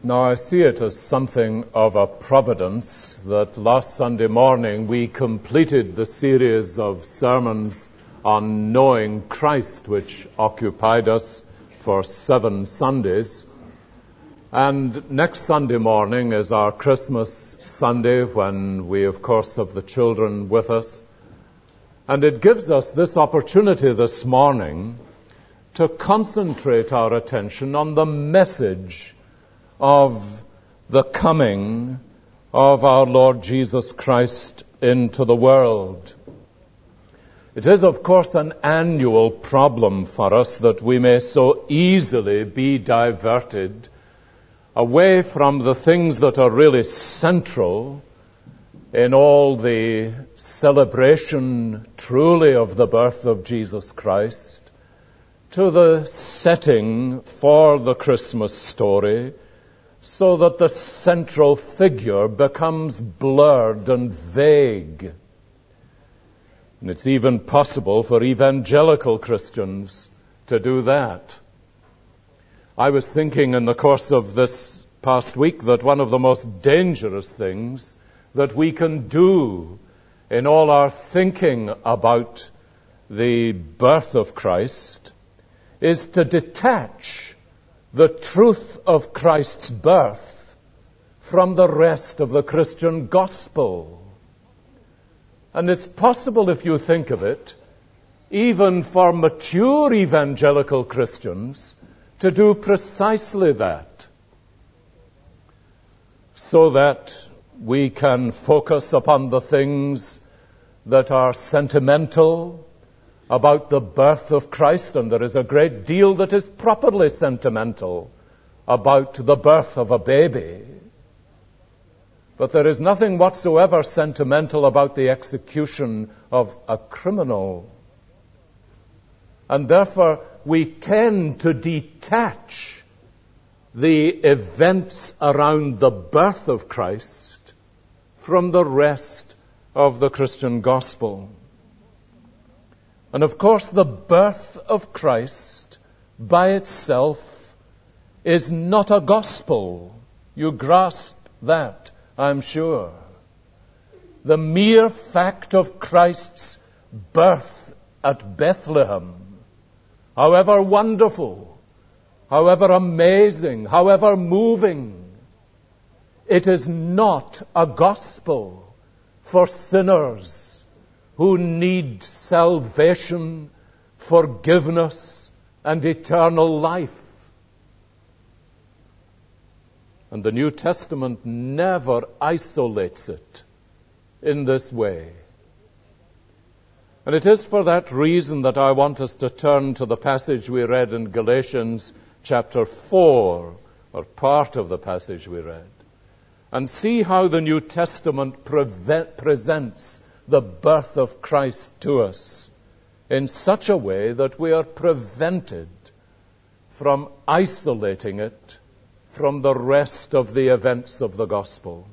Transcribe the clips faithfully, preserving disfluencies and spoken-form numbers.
Now, I see it as something of a providence that last Sunday morning we completed the series of sermons on knowing Christ, which occupied us for seven Sundays. And next Sunday morning is our Christmas Sunday, when we, of course, have the children with us. And it gives us this opportunity this morning to concentrate our attention on the message of the coming of our Lord Jesus Christ into the world. It is, of course, an annual problem for us that we may so easily be diverted away from the things that are really central in all the celebration truly of the birth of Jesus Christ, to the setting for the Christmas story, so that the central figure becomes blurred and vague. And it's even possible for evangelical Christians to do that. I was thinking in the course of this past week that one of the most dangerous things that we can do in all our thinking about the birth of Christ is to detach the truth of Christ's birth from the rest of the Christian gospel. And it's possible, if you think of it, even for mature evangelical Christians to do precisely that, so that we can focus upon the things that are sentimental about the birth of Christ, and there is a great deal that is properly sentimental about the birth of a baby. But there is nothing whatsoever sentimental about the execution of a criminal. And therefore, we tend to detach the events around the birth of Christ from the rest of the Christian gospel. And of course, the birth of Christ by itself is not a gospel. You grasp that, I'm sure. The mere fact of Christ's birth at Bethlehem, however wonderful, however amazing, however moving, it is not a gospel for sinners who need salvation, forgiveness, and eternal life. And the New Testament never isolates it in this way. And it is for that reason that I want us to turn to the passage we read in Galatians chapter four, or part of the passage we read, and see how the New Testament preve- presents the birth of Christ to us in such a way that we are prevented from isolating it from the rest of the events of the gospel.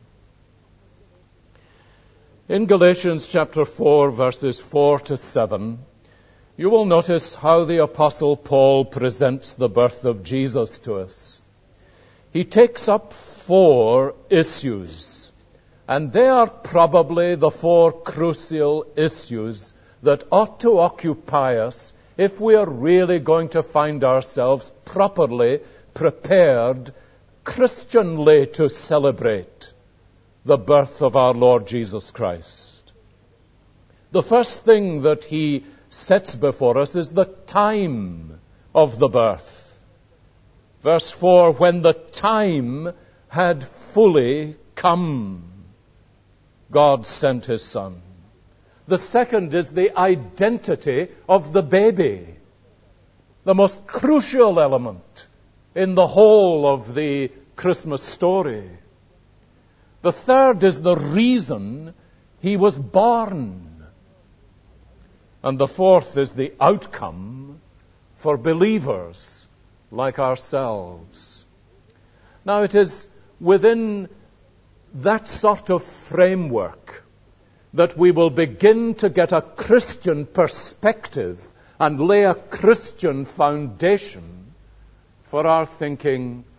In Galatians chapter four, verses four to seven, you will notice how the Apostle Paul presents the birth of Jesus to us. He takes up four issues, and they are probably the four crucial issues that ought to occupy us if we are really going to find ourselves properly prepared Christianly to celebrate the birth of our Lord Jesus Christ. The first thing that he sets before us is the time of the birth. Verse four, when the time had fully come, God sent his Son. The second is the identity of the baby, the most crucial element in the whole of the Christmas story. The third is the reason he was born. And the fourth is the outcome for believers like ourselves. Now, it is within that sort of framework that we will begin to get a Christian perspective and lay a Christian foundation for our thinking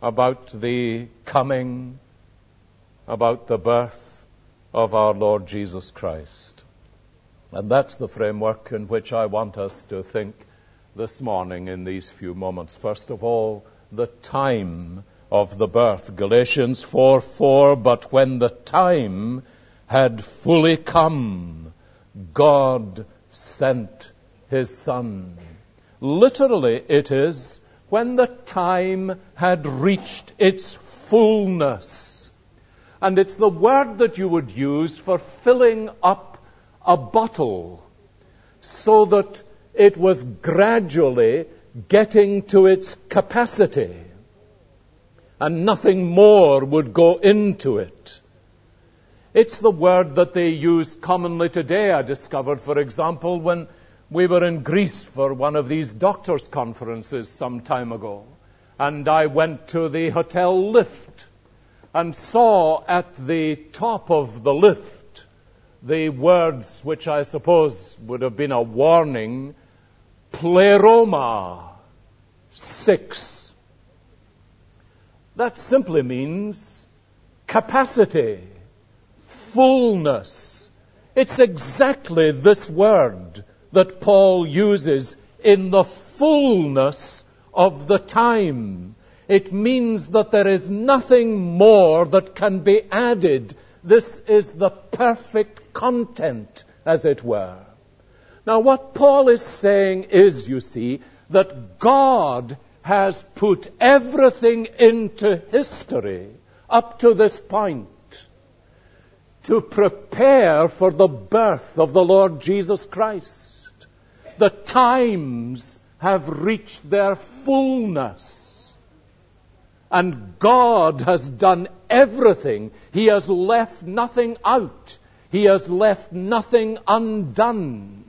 about the coming, about the birth of our Lord Jesus Christ. And that's the framework in which I want us to think this morning in these few moments. First of all, the time of the birth. Galatians four four, but when the time had fully come, God sent his Son. Literally, it is when the time had reached its fullness. And it's the word that you would use for filling up a bottle so that it was gradually getting to its capacity and nothing more would go into it. It's the word that they use commonly today, I discovered, for example, when we were in Greece for one of these doctors' conferences some time ago. And I went to the hotel lift and saw at the top of the lift the words which I suppose would have been a warning, pleroma, six. That simply means capacity, fullness. It's exactly this word that Paul uses, in the fullness of the time. It means that there is nothing more that can be added. This is the perfect content, as it were. Now, what Paul is saying is, you see, that God has put everything into history up to this point to prepare for the birth of the Lord Jesus Christ. The times have reached their fullness. And God has done everything. He has left nothing out. He has left nothing undone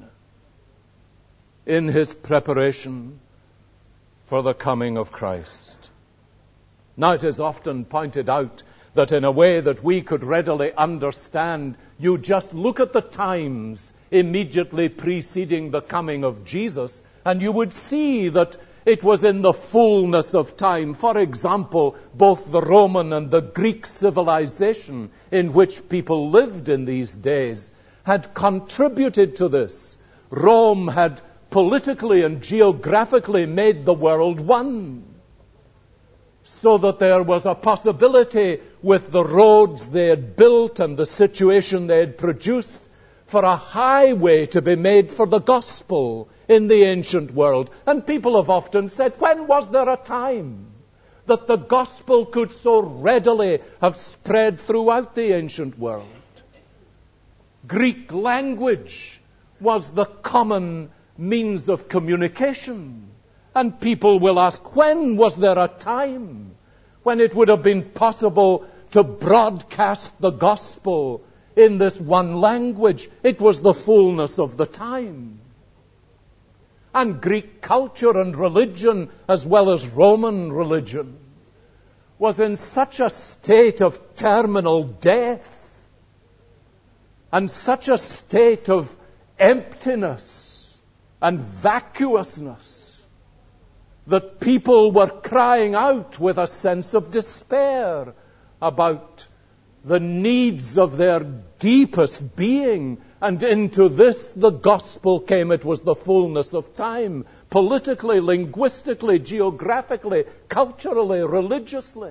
in his preparation for the coming of Christ. Now, it is often pointed out that in a way that we could readily understand, you just look at the times immediately preceding the coming of Jesus, and you would see that it was in the fullness of time. For example, both the Roman and the Greek civilization in which people lived in these days had contributed to this. Rome had politically and geographically made the world one, so that there was a possibility with the roads they had built and the situation they had produced for a highway to be made for the gospel in the ancient world. And people have often said, when was there a time that the gospel could so readily have spread throughout the ancient world? Greek language was the common means of communication. And people will ask, when was there a time when it would have been possible to broadcast the gospel in this one language? It was the fullness of the time. And Greek culture and religion, as well as Roman religion, was in such a state of terminal death and such a state of emptiness and vacuousness that people were crying out with a sense of despair about the needs of their deepest being. And into this the gospel came. It was the fullness of time, politically, linguistically, geographically, culturally, religiously.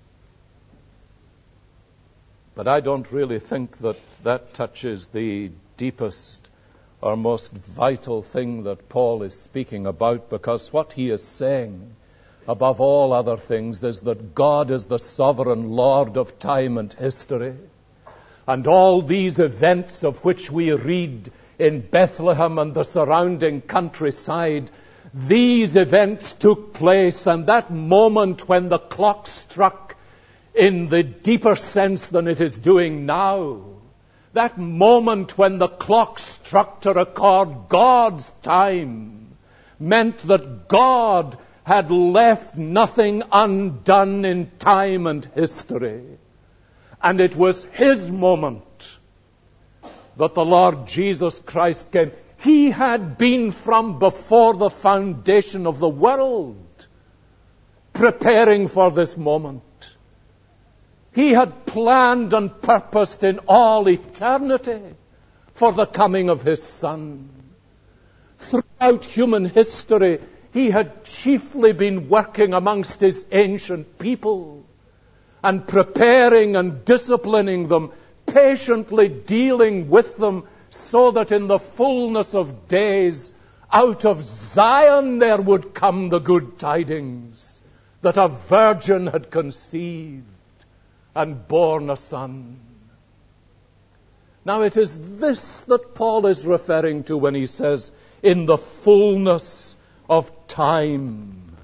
But I don't really think that that touches the deepest or most vital thing that Paul is speaking about, because what he is saying, above all other things, is that God is the sovereign Lord of time and history. And all these events of which we read in Bethlehem and the surrounding countryside, these events took place, and that moment when the clock struck in the deeper sense than it is doing now, that moment when the clock struck to record God's time, meant that God had left nothing undone in time and history. And it was his moment that the Lord Jesus Christ came. He had been from before the foundation of the world. preparing for this moment. He had planned and purposed in all eternity for the coming of his Son. Throughout human history, he had chiefly been working amongst his ancient people and preparing and disciplining them, patiently dealing with them, so that in the fullness of days, out of Zion there would come the good tidings that a virgin had conceived and borne a son. Now it is this that Paul is referring to when he says, in the fullness of time,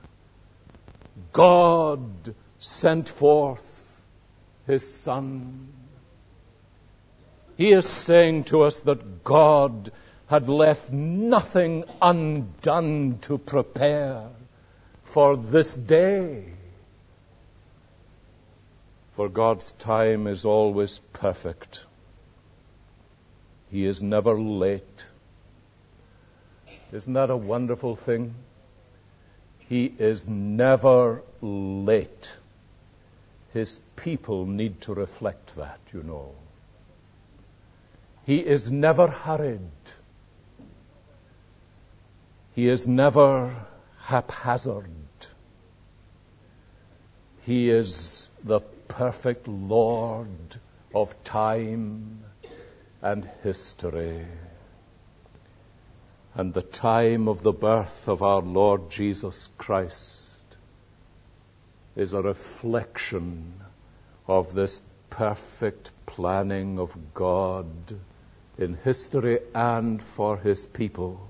God sent forth his Son. He is saying to us that God had left nothing undone to prepare for this day. For God's time is always perfect. He is never late. Isn't that a wonderful thing? He is never late. His people need to reflect that, you know. He is never hurried. He is never haphazard. He is the perfect Lord of time and history. And the time of the birth of our Lord Jesus Christ is a reflection of this perfect planning of God in history and for his people.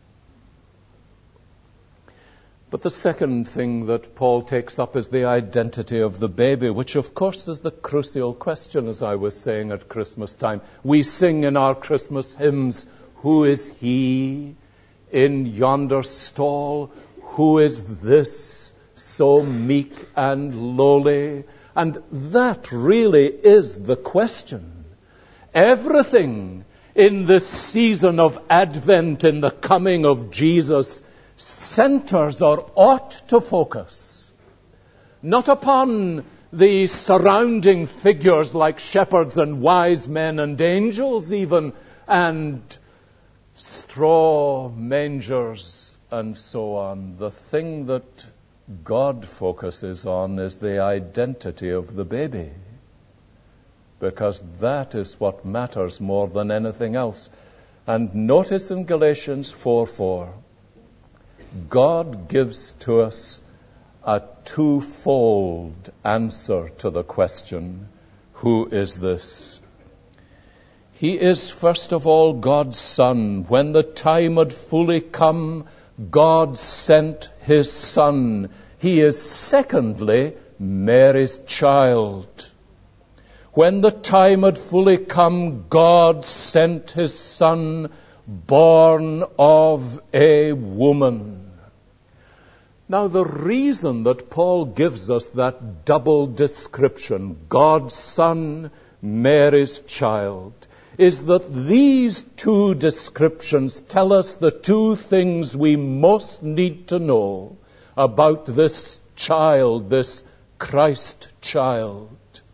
But the second thing that Paul takes up is the identity of the baby, which of course is the crucial question, as I was saying at Christmas time. We sing in our Christmas hymns, "Who is he in yonder stall? Who is this so meek and lowly?" And that really is the question. Everything in this season of Advent, in the coming of Jesus, centers or ought to focus not upon the surrounding figures like shepherds and wise men and angels even, and straw mangers and so on. The thing that God focuses on is the identity of the baby, because that is what matters more than anything else. And notice in Galatians four four, God gives to us a twofold answer to the question, who is this? He is, first of all, God's Son. When the time had fully come, God sent his Son. He is, secondly, Mary's child. When the time had fully come, God sent his Son, born of a woman. Now, the reason that Paul gives us that double description, God's Son, Mary's child, is that these two descriptions tell us the two things we most need to know about this child, this Christ child.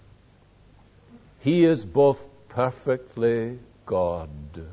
He is both perfectly God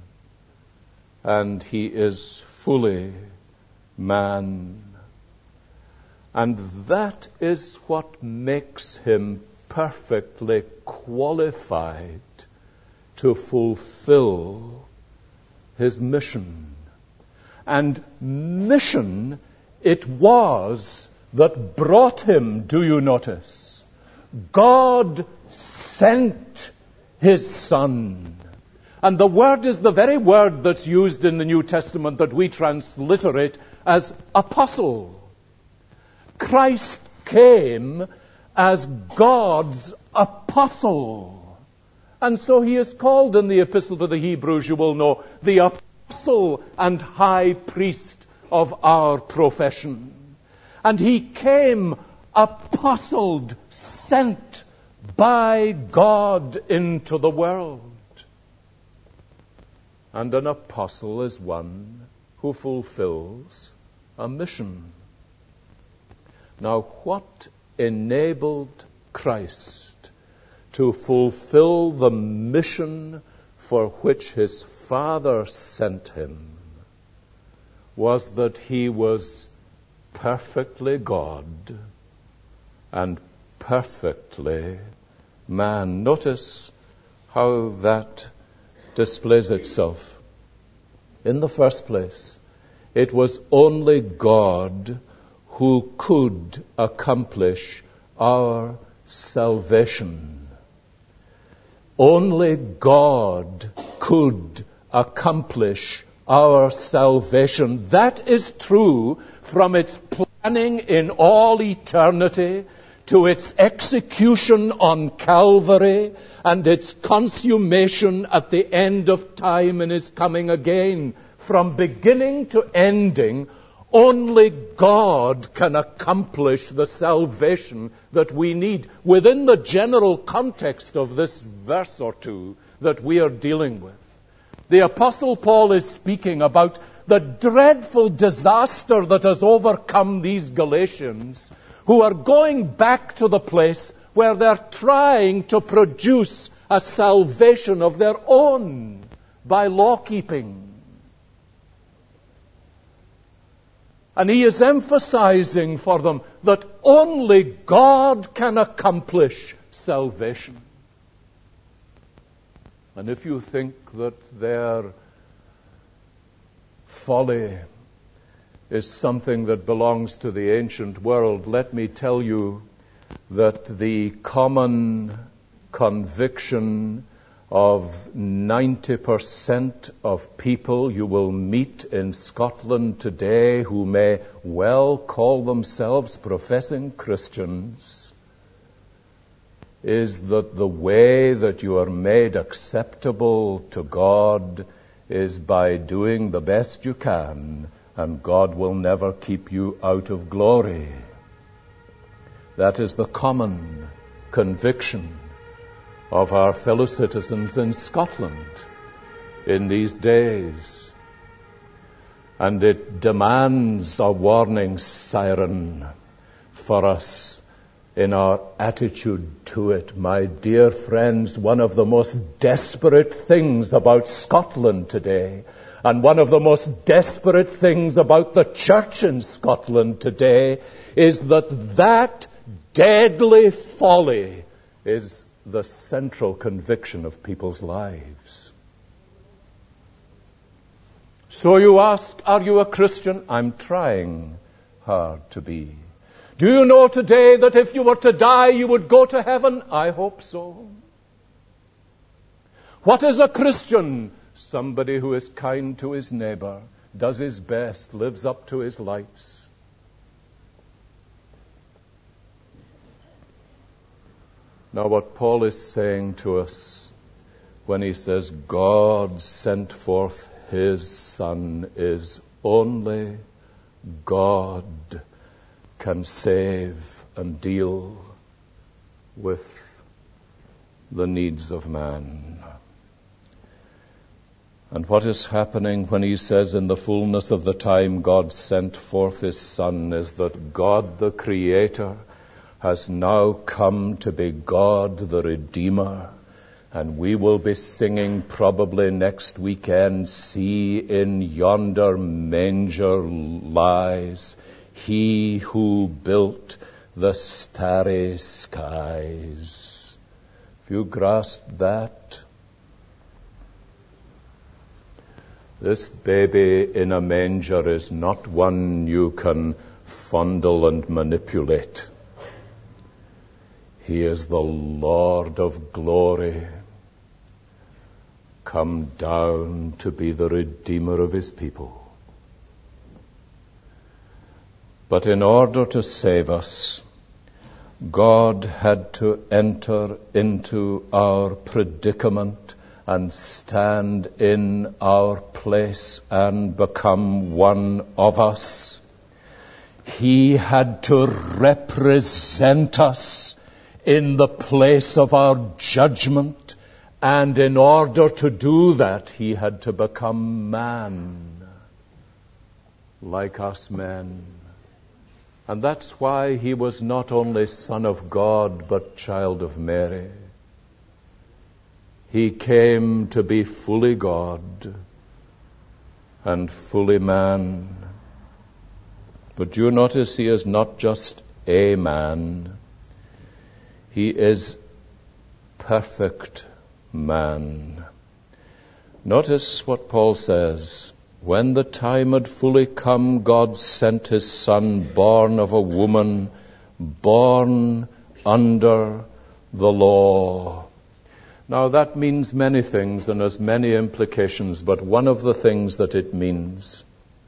and he is fully man. And that is what makes him perfectly qualified to fulfill his mission. And mission it was that brought him, do you notice? God sent his Son. And the word is the very word that's used in the New Testament that we transliterate as apostle. Christ came as God's apostle. And so he is called in the Epistle to the Hebrews, you will know, the apostle and high priest of our profession. And he came apostled, sent by God into the world. And an apostle is one who fulfills a mission. Now, what enabled Christ to fulfill the mission for which his Father sent him was that he was perfectly God and perfectly man. Notice how that displays itself. In the first place, it was only God who could accomplish our salvation. Only God could accomplish our salvation. That is true from its planning in all eternity to its execution on Calvary and its consummation at the end of time in his coming again. From beginning to ending, only God can accomplish the salvation that we need within the general context of this verse or two that we are dealing with. The Apostle Paul is speaking about the dreadful disaster that has overcome these Galatians, who are going back to the place where they're trying to produce a salvation of their own by law-keeping. And he is emphasizing for them that only God can accomplish salvation. And if you think that their folly is something that belongs to the ancient world, let me tell you that the common conviction of ninety percent of people you will meet in Scotland today who may well call themselves professing Christians is that the way that you are made acceptable to God is by doing the best you can, and God will never keep you out of glory. That is the common conviction of our fellow citizens in Scotland in these days. And it demands a warning siren for us in our attitude to it. My dear friends, one of the most desperate things about Scotland today, and one of the most desperate things about the church in Scotland today, is that that deadly folly is the central conviction of people's lives. So you ask, are you a Christian? I'm trying hard to be. Do you know today that if you were to die, you would go to heaven? I hope so. What is a Christian? Somebody who is kind to his neighbor, does his best, lives up to his lights. Now, what Paul is saying to us when he says God sent forth his Son is only God can save and deal with the needs of man. And what is happening when he says in the fullness of the time God sent forth his Son is that God the Creator has now come to be God the Redeemer. And we will be singing probably next weekend, see in yonder manger lies he who built the starry skies. If you grasp that, this baby in a manger is not one you can fondle and manipulate. He is the Lord of glory, come down to be the Redeemer of his people. But in order to save us, God had to enter into our predicament and stand in our place and become one of us. He had to represent us in the place of our judgment, and in order to do that, he had to become man, like us men, And that's why he was not only Son of God, but child of Mary. He came to be fully God and fully man. But you notice he is not just a man. He is perfect man. Notice what Paul says. When the time had fully come, God sent his Son, born of a woman, born under the law. Now that means many things and has many implications, but one of the things that it means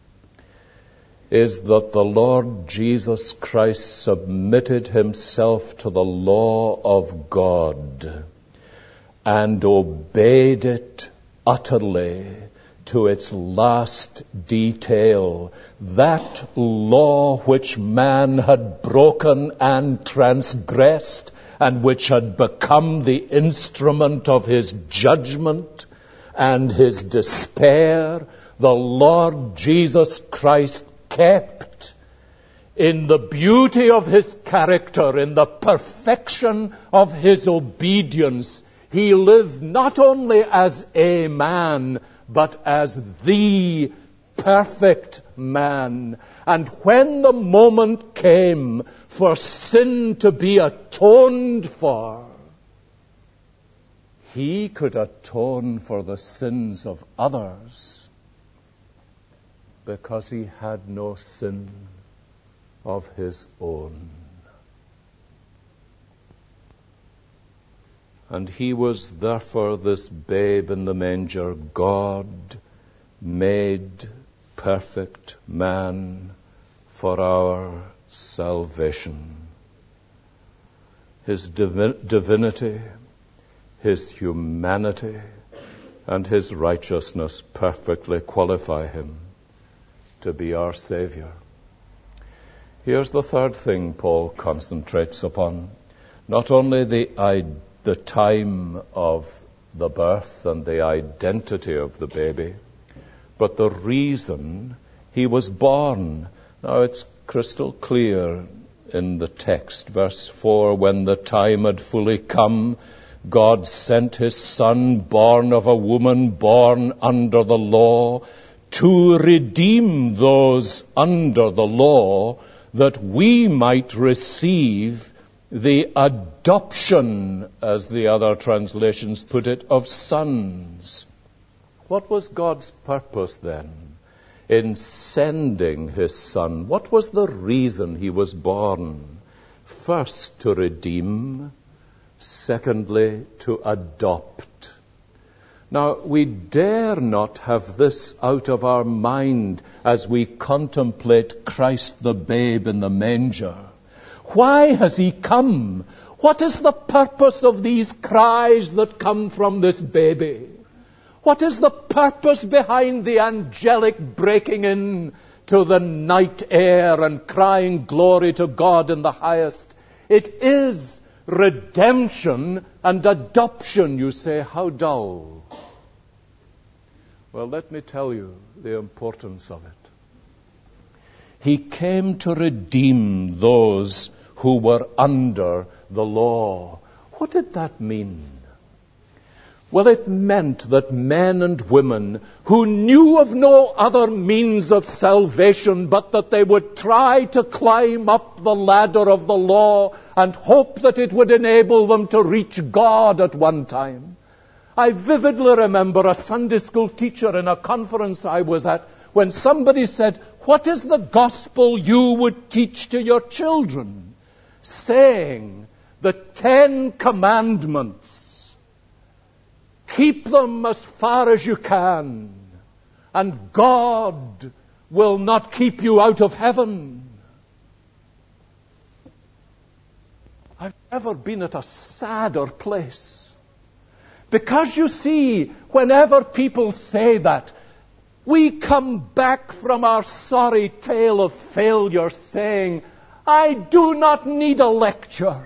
is that the Lord Jesus Christ submitted himself to the law of God and obeyed it utterly to its last detail. That law which man had broken and transgressed and which had become the instrument of his judgment and his despair, the Lord Jesus Christ kept in the beauty of his character, in the perfection of his obedience. He lived not only as a man, but as the perfect man. And when the moment came for sin to be atoned for, he could atone for the sins of others because he had no sin of his own. And he was therefore this babe in the manger, God made perfect man for our salvation. His divi- divinity, his humanity, and his righteousness perfectly qualify him to be our Savior. Here's the third thing Paul concentrates upon. Not only the idea the time of the birth and the identity of the baby, but the reason he was born. Now it's crystal clear in the text. Verse four, when the time had fully come, God sent his Son, born of a woman, born under the law, to redeem those under the law, that we might receive the adoption, as the other translations put it, of sons. What was God's purpose then in sending his Son? What was the reason he was born? First, to redeem. Secondly, to adopt. Now, we dare not have this out of our mind as we contemplate Christ the babe in the manger. Why has he come? What is the purpose of these cries that come from this baby? What is the purpose behind the angelic breaking in to the night air and crying glory to God in the highest? It is redemption and adoption. You say, how dull. Well, let me tell you the importance of it. He came to redeem those who were under the law. What did that mean? Well, it meant that men and women who knew of no other means of salvation but that they would try to climb up the ladder of the law and hope that it would enable them to reach God at one time. I vividly remember a Sunday school teacher in a conference I was at when somebody said, what is the gospel you would teach to your children? Saying the Ten Commandments. Keep them as far as you can, and God will not keep you out of heaven. I've never been at a sadder place. Because you see, whenever people say that, we come back from our sorry tale of failure saying, I do not need a lecture.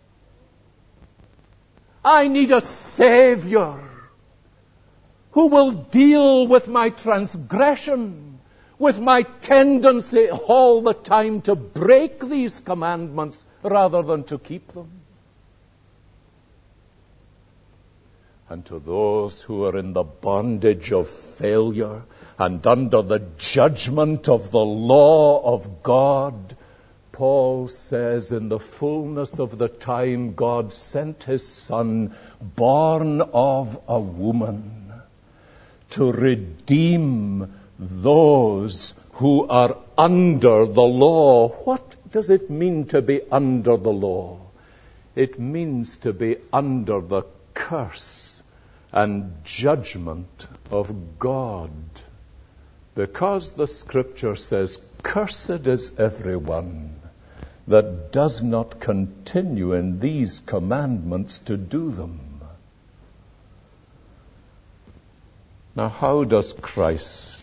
I need a Savior who will deal with my transgression, with my tendency all the time to break these commandments rather than to keep them. And to those who are in the bondage of failure and under the judgment of the law of God, Paul says, in the fullness of the time, God sent his Son, born of a woman, to redeem those who are under the law. What does it mean to be under the law? It means to be under the curse and judgment of God. Because the Scripture says, "Cursed is everyone that does not continue in these commandments to do them." Now, how does Christ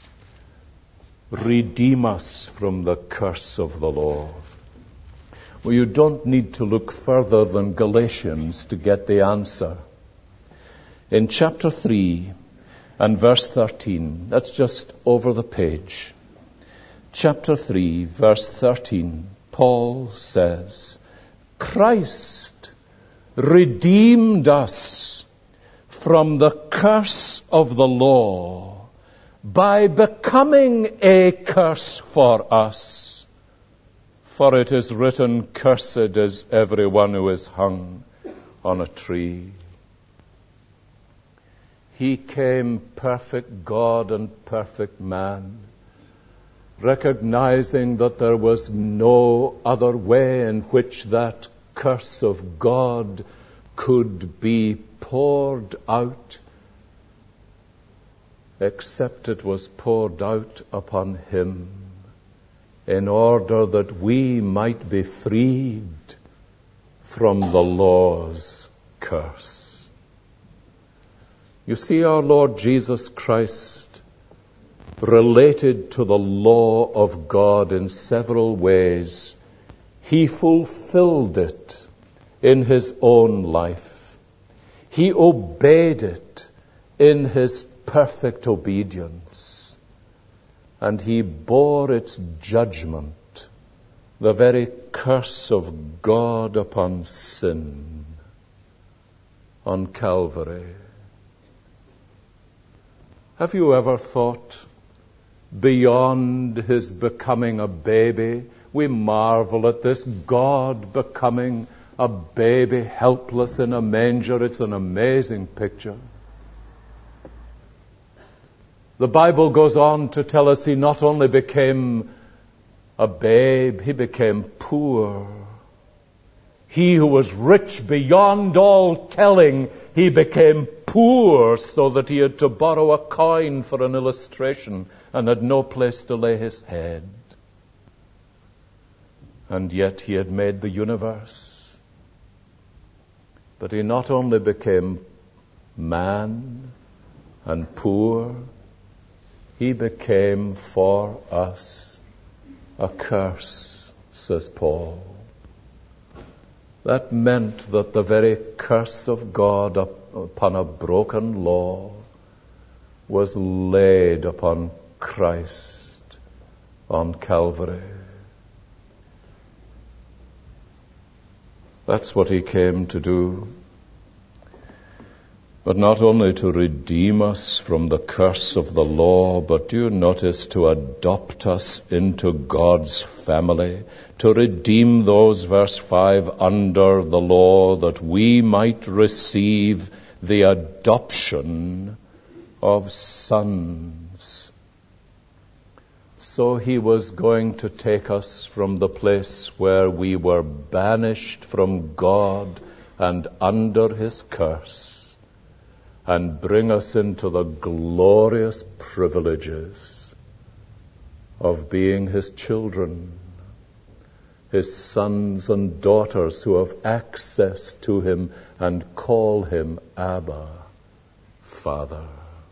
redeem us from the curse of the law? Well, you don't need to look further than Galatians to get the answer. In chapter three and verse thirteen, that's just over the page. Chapter three, verse thirteen, Paul says, "Christ redeemed us from the curse of the law by becoming a curse for us. For it is written, 'Cursed is everyone who is hung on a tree.'" He came perfect God and perfect man, recognizing that there was no other way in which that curse of God could be poured out except it was poured out upon him in order that we might be freed from the law's curse. You see, our Lord Jesus Christ related to the law of God in several ways. He fulfilled it in his own life. He obeyed it in his perfect obedience. And he bore its judgment, the very curse of God upon sin, on Calvary. Have you ever thought, beyond his becoming a baby, we marvel at this God becoming a baby helpless in a manger? It's an amazing picture. The Bible goes on to tell us he not only became a babe, he became poor. He who was rich beyond all telling, he became poor so that he had to borrow a coin for an illustration and had no place to lay his head. And yet he had made the universe. But he not only became man and poor, he became for us a curse, says Paul. That meant that the very curse of God upon a broken law was laid upon Christ on Calvary. That's what he came to do. But not only to redeem us from the curse of the law, but do you notice, to adopt us into God's family, to redeem those, verse five, under the law, that we might receive the adoption of sons. So he was going to take us from the place where we were banished from God and under his curse, and bring us into the glorious privileges of being his children, his sons and daughters who have access to him and call him Abba, Father.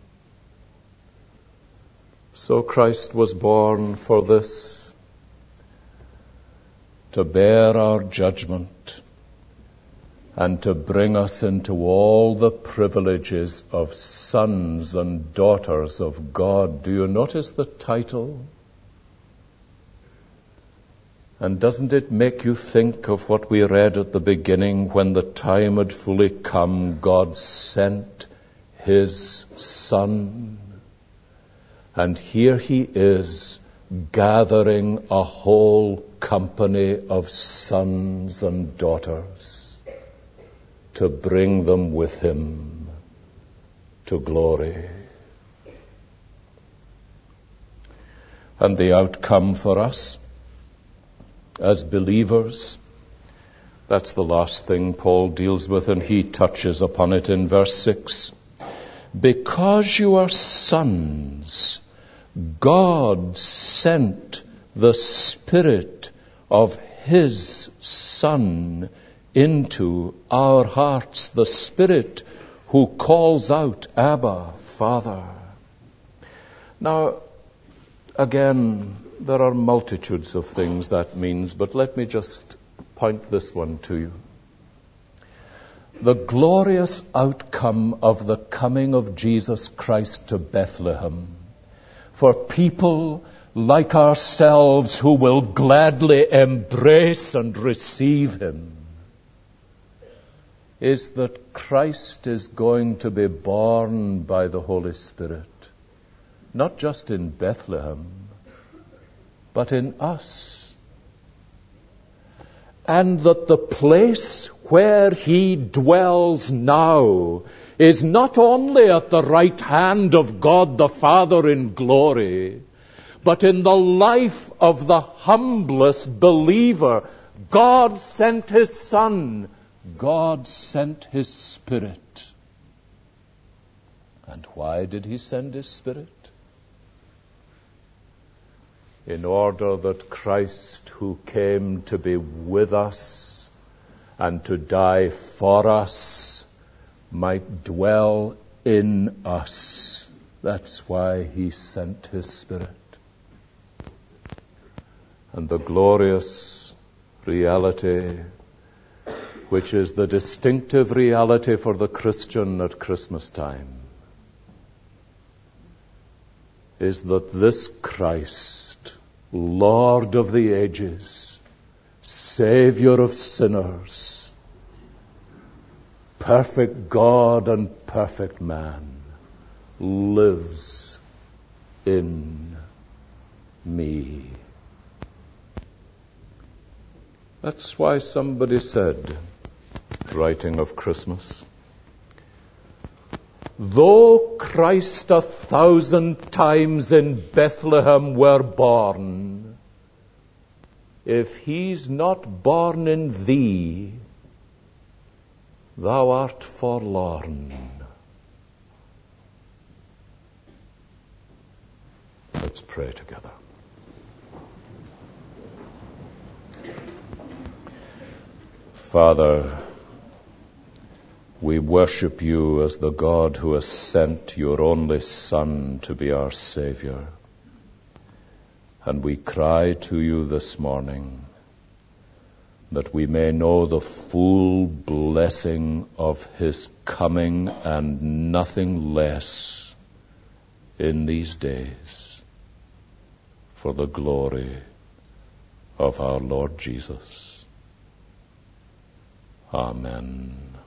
So Christ was born for this, to bear our judgment, and to bring us into all the privileges of sons and daughters of God. Do you notice the title? And doesn't it make you think of what we read at the beginning? When the time had fully come, God sent His Son. And here He is, gathering a whole company of sons and daughters to bring them with Him to glory. And the outcome for us as believers, that's the last thing Paul deals with, and he touches upon it in verse six. Because you are sons, God sent the Spirit of His Son into our hearts, the Spirit who calls out, Abba, Father. Now, again, there are multitudes of things that means, but let me just point this one to you. The glorious outcome of the coming of Jesus Christ to Bethlehem for people like ourselves who will gladly embrace and receive Him is that Christ is going to be born by the Holy Spirit, not just in Bethlehem, but in us. And that the place where He dwells now is not only at the right hand of God the Father in glory, but in the life of the humblest believer. God sent His Son. God sent His Spirit. And why did He send His Spirit? In order that Christ, who came to be with us and to die for us, might dwell in us. That's why He sent His Spirit. And the glorious reality, which is the distinctive reality for the Christian at Christmas time, is that this Christ, Lord of the ages, Savior of sinners, perfect God and perfect man, lives in me. That's why somebody said, writing of Christmas, though Christ a thousand times in Bethlehem were born, if He's not born in thee, thou art forlorn. Let's pray together. Father, we worship You as the God who has sent Your only Son to be our Savior. And we cry to You this morning that we may know the full blessing of His coming and nothing less in these days for the glory of our Lord Jesus. Amen.